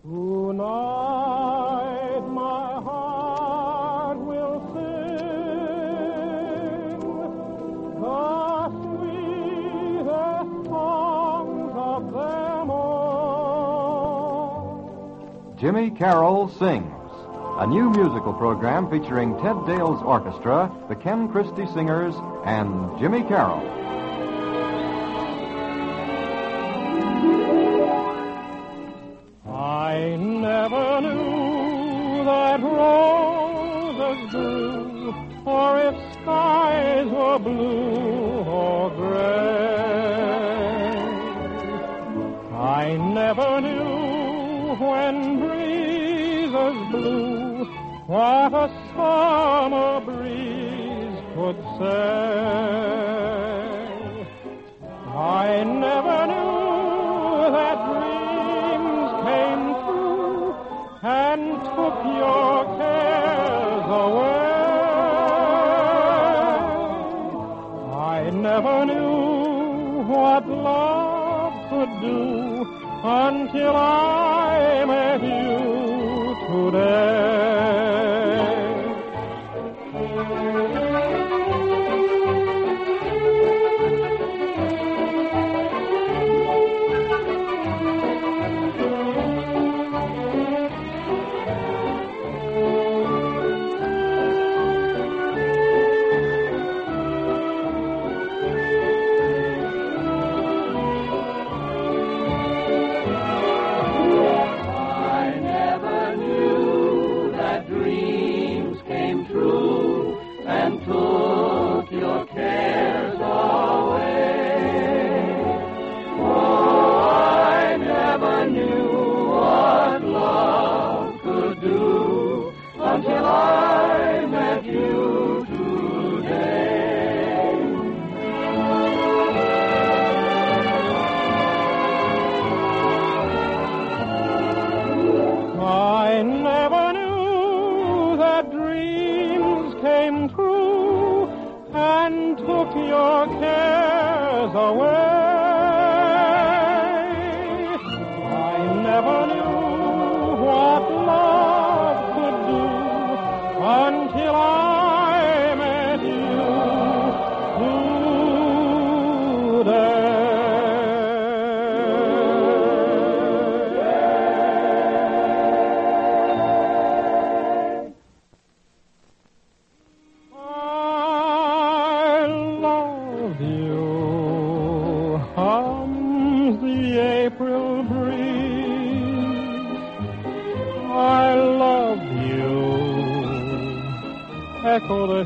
Tonight my heart will sing the sweetest songs of them all. Jimmy Carroll Sings, a new musical program featuring Ted Dale's orchestra, the Ken Christy Singers, and Jimmy Carroll. I never knew that roses grew, or if skies were blue or gray. I never knew when breezes blew what a summer breeze could say. I never knew that dreams came true and took your cares away. I never knew what love could do until I met you today. I never knew that dreams came true and took your cares away. I never knew what love could do until I met you today. Hums the April breeze. I love you, echo the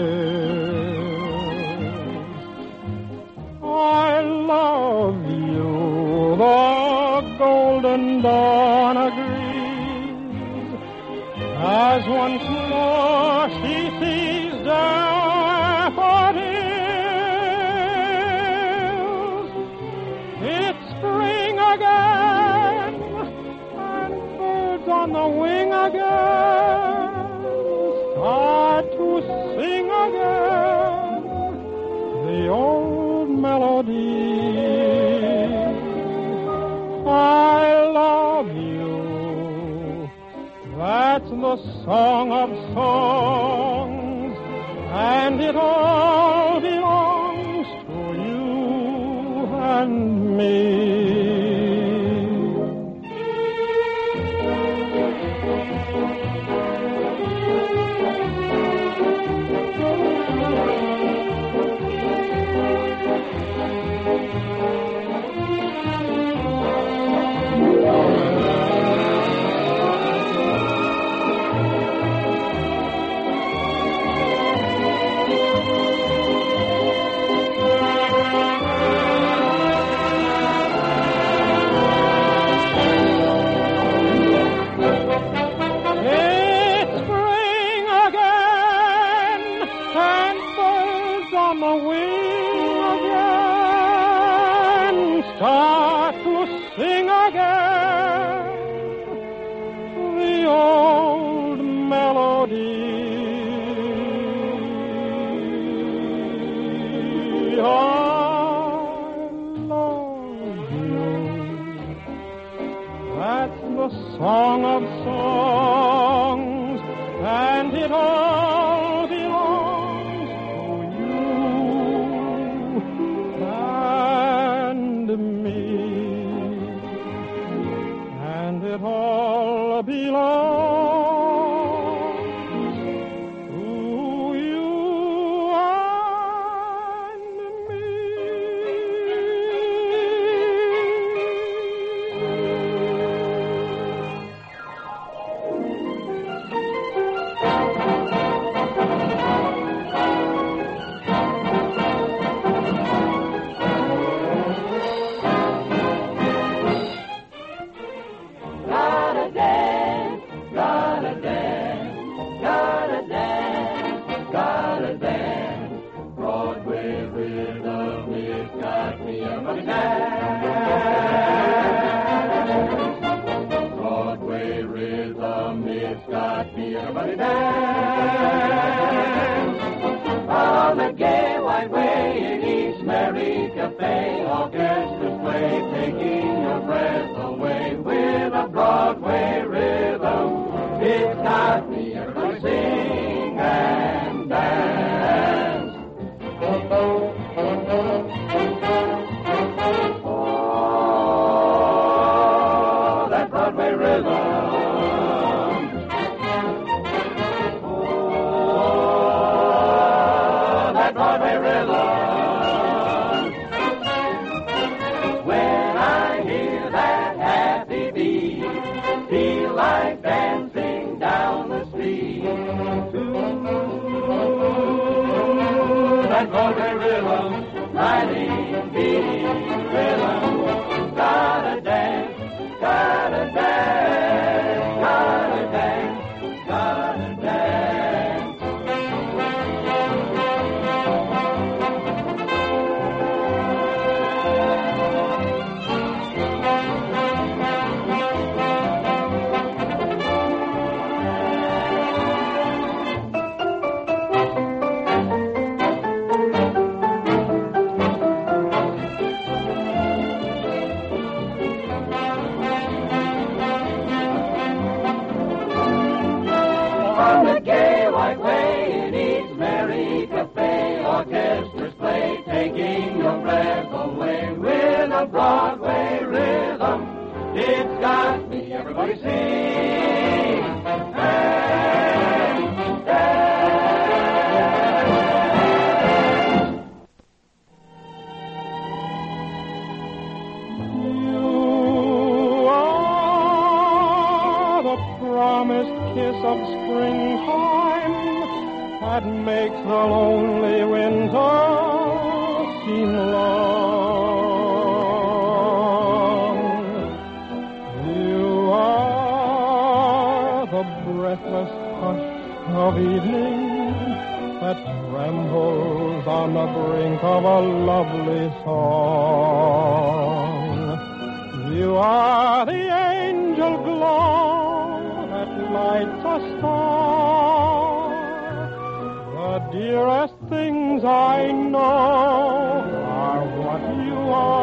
hills. I love you, the golden dawn agrees, as once more she sees daffodils. Spring again, and birds on the wing again start to sing again the old melody. I love you, that's the song of songs, and it all belongs to you and me. That's the song of songs, and it all belongs to you and me, and it all belongs to you and me. Gotta dance, gotta dance, gotta dance, gotta dance. Broadway rhythm, it's got me a money dance. Broadway rhythm, it's got me a money dance. On the gay white way in East Mary Cafe, orchestras play, taking your breath away with a Broadway rhythm. It's got me, everybody sing and dance. Oh, that Broadway rhythm. Oh, that Broadway rhythm. When I hear that happy beat, feel like dancing down the street. Ooh, that Broadway rhythm, riding, beating rhythm. Gotta dance, gotta dance, gotta dance, gotta dance. On the gay white way in East Mary Cafe, orchestras play, taking your breath away with a Broadway rhythm. It's got me, everybody sing and dance. You are the promised kiss of springtime that makes the lonely winter seem long. You are the breathless hush of evening that trembles on the brink of a lovely song. You are the angel glow that lights a star. The dearest things I know are what you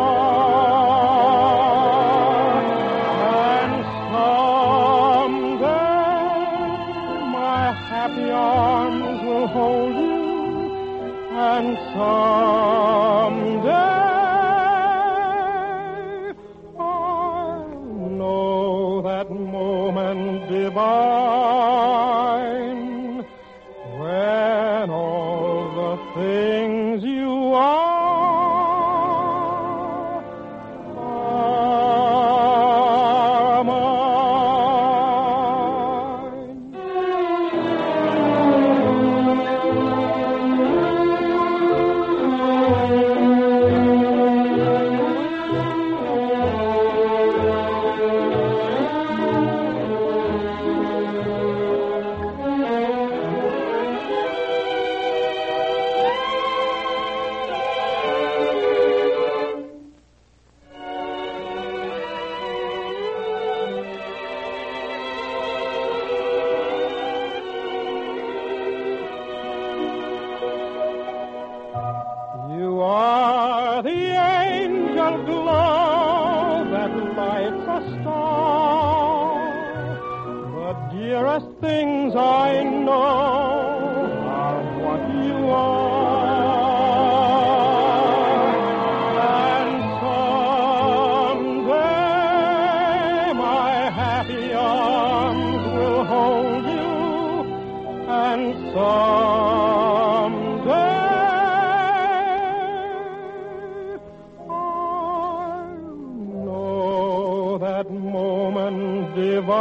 are. And someday my happy arms will hold you, and someday I'll know that moment divine when all the things you are mine. best things I know are what you are. And someday my happy arms will hold you, and someday that moment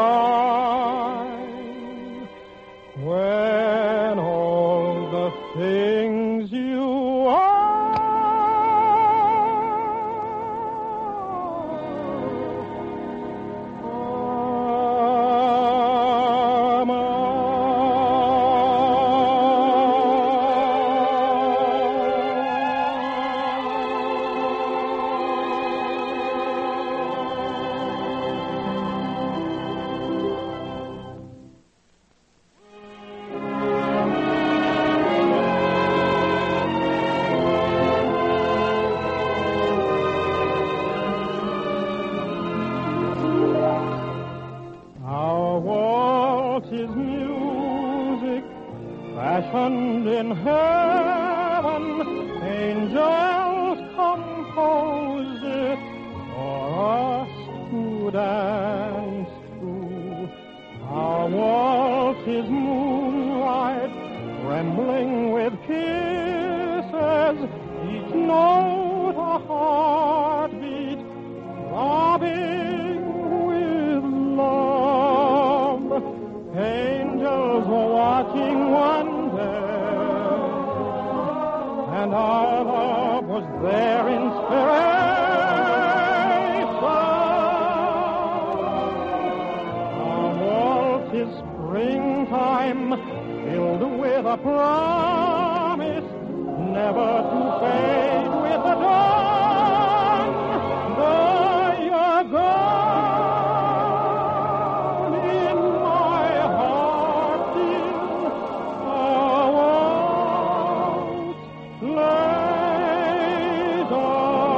divine when all the things you are mine. Is music fashioned in heaven, angels composed it for us to dance to. Our waltz is moonlight, trembling with kisses, each note a heartbeat, throbbing with love. Angels were watching one day, and our love was their inspiration. Our waltz is springtime, filled with a promise never to fade with the dawn. Though you're gone in my heart, dear, our waltz lays on.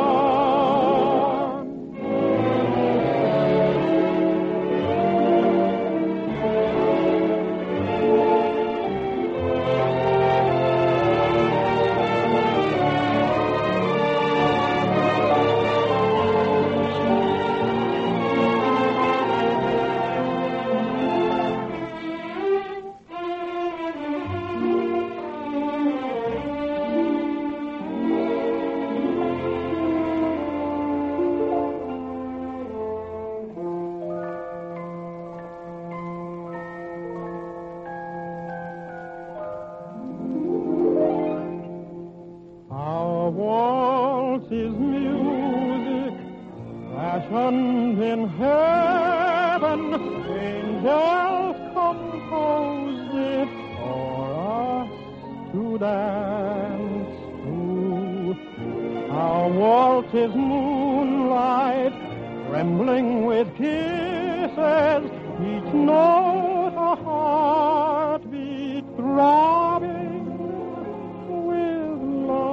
Our waltz is music fashioned in heaven. Angels composed it for us to dance to. Our waltz is moonlight, trembling with kisses, each note a heartbeat, throbbing with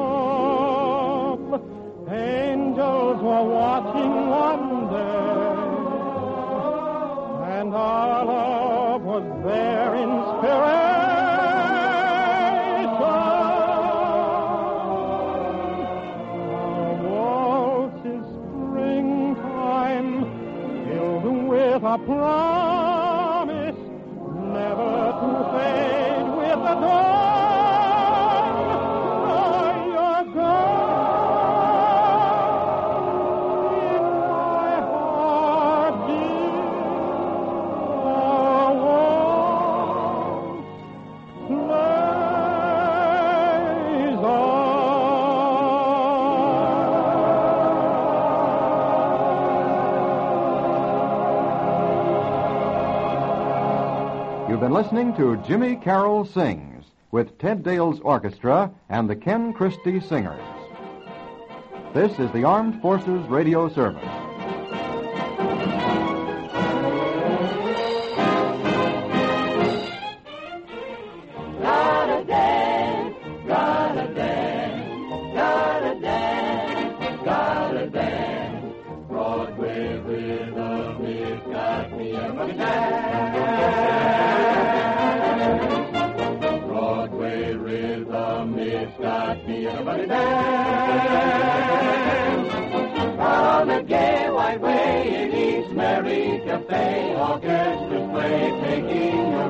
love. Angels were watching one day, and our love was their inspiration. Our waltz is springtime, filled with a promise never to fade with the dawn. Oh, you're gone in my heart, dear. Our waltz lays on. You've been listening to Jimmy Carroll Sings with Ted Dale's Orchestra and the Ken Christy Singers. This is the Armed Forces Radio Service. Gotta dance, gotta dance, gotta dance, gotta dance. Broadway rhythm, it's got me a dance. It's got me everybody dance. On the gay white way in East Mary Cafe, orchestras play, taking your